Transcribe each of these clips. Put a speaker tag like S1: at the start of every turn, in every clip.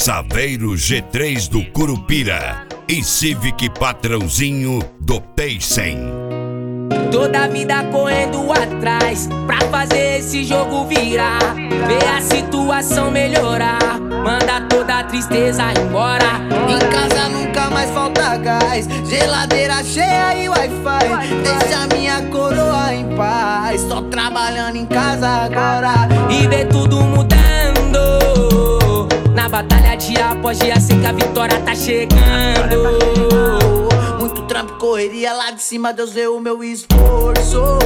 S1: Saveiro G3 do Curupira e Civic Patrãozinho do Paysen.
S2: Toda a vida correndo atrás pra fazer esse jogo virar, ver a situação melhorar, manda toda a tristeza embora.
S3: Em casa nunca mais falta gás, geladeira cheia e Wi-Fi. Deixa minha coroa em paz, só trabalhando em casa agora.
S2: E ver tudo mudando na batalha dia após dia, sei que a vitória tá chegando.
S3: Muito trampo e correria lá de cima, Deus vê o meu esforço.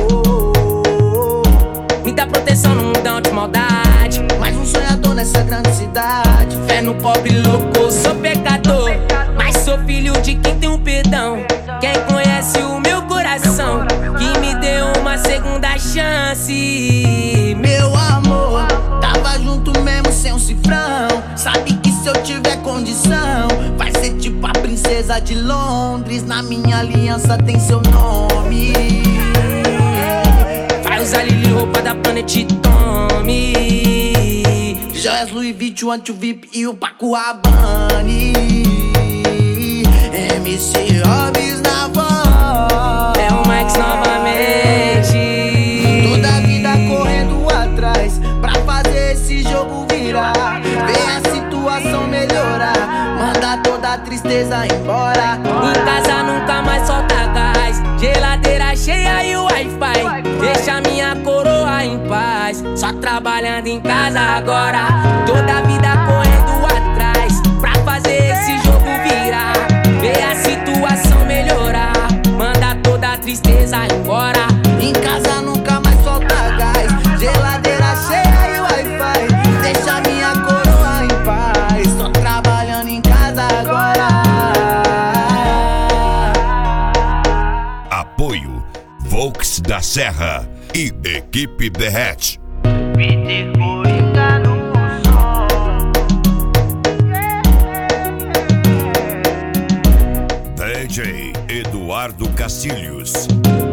S2: Muita proteção no mundão de maldade,
S3: Mais um sonhador nessa grande cidade.
S2: fé no pobre louco, sou pecador, mas sou filho de quem tem um perdão. Quem conhece o meu coração, que me deu uma segunda chance.
S3: Meu amor, tava junto mesmo sem um cifrão. Sabe que se eu tiver condição, vai ser tipo a princesa de Londres. Na minha aliança tem seu nome.
S2: Vai usar Lili, roupa da Planet Tommy,
S3: Joias Louis Vuitton, Anti VIP e o Paco Rabanne. MC Hobbs na voz,
S2: é o Max novamente.
S3: toda a vida correndo atrás pra fazer esse jogo virar, ver a situação melhorar, manda toda a tristeza embora.
S2: Em casa nunca mais solta gás, geladeira cheia e o Wi-Fi. Deixa minha coroa em paz, só trabalhando em casa agora. Toda a vida correndo atrás pra fazer esse jogo virar, ver a situação melhorar, manda toda a tristeza embora.
S3: Em casa nunca mais solta gás, geladeira cheia e Wi-Fi. Deixa minha coroa em paz, só trabalhando em casa agora.
S1: Apoio Volks da Serra e Equipe Derrete.
S3: Peter Coringa no som.
S1: DJ Eduardo Castilhos.